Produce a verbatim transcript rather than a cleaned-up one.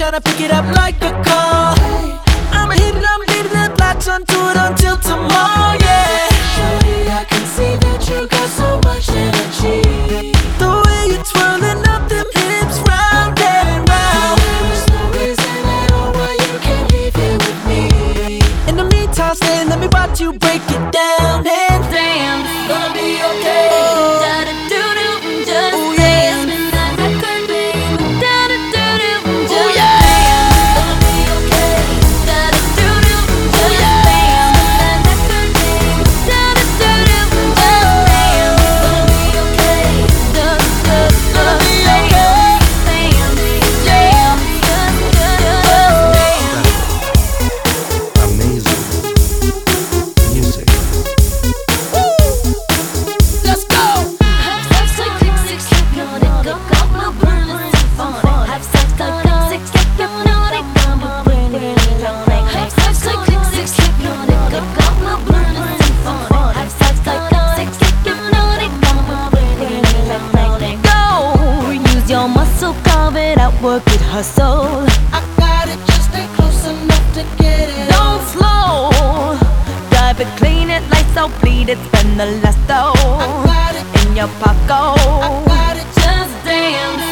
tryna pick it up like a call. I'ma hit it, I'm leaving it, latch onto it until tomorrow, yeah. Shorty, I can see that you got so much energy. The way you're twirling up them hips round and round. There is no reason at all why you can't leave here with me. In the meantime, stay, let me watch you break it down. And Damn, it's gonna be okay. Oh. Da-da-doo-doo, just Oh, yeah. dance. Spin that record, baby. Da-da-doo-doo, just Oh, yeah. dance. It's gonna be okay. Da-da-doo-doo, just yeah. dance. Spin that record, baby. Da-da-doo-doo, just dance. It's gonna be okay. Just, just, just Gonna be dance. okay. Dance, dance. Just, just, just dance. Amazing music. Let's go. Have sex like click, six, hypnotic, go, go, no burn, fun. Have sex like click, six, hypnotic, go, no burn, have sex like click, six, hypnotic, go, go, no burn, fun. Have sex like click, six, hypnotic, go, no burn, go. Use your muscle, carve it out, work it, hustle. I got it, just stay close enough to get it. Don't slow, drive it, clean it, lights out, bleed it, spend the last I dough got it, in your pocket. I got it. Just dance.